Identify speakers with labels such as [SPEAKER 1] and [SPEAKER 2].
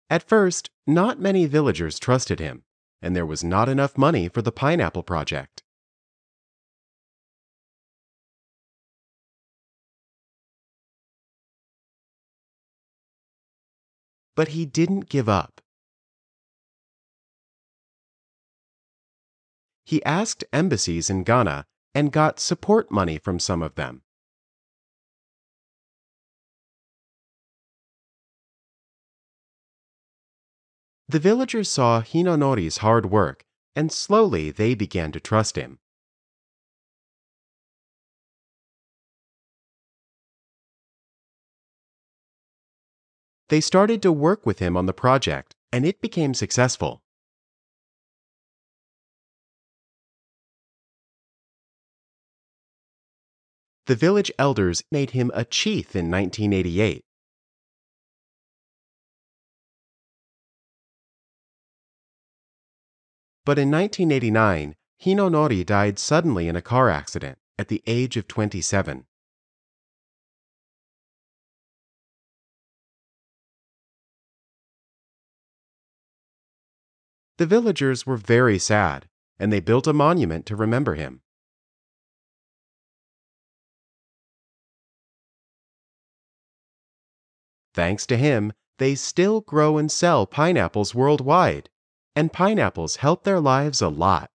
[SPEAKER 1] At first, not many villagers trusted him, and there was not enough money for the pineapple project. But he didn't give up. He asked embassies in Ghana and got support money from some of them. The villagers saw Hinonori's hard work, and slowly they began to trust him. They started to work with him on the project, and it became successful. The village elders made him a chief in 1988. But in 1989, Hinonori died suddenly in a car accident at the age of 27. The villagers were very sad, and they built a monument to remember him. Thanks to him, they still grow and sell pineapples worldwide, and pineapples help their lives a lot.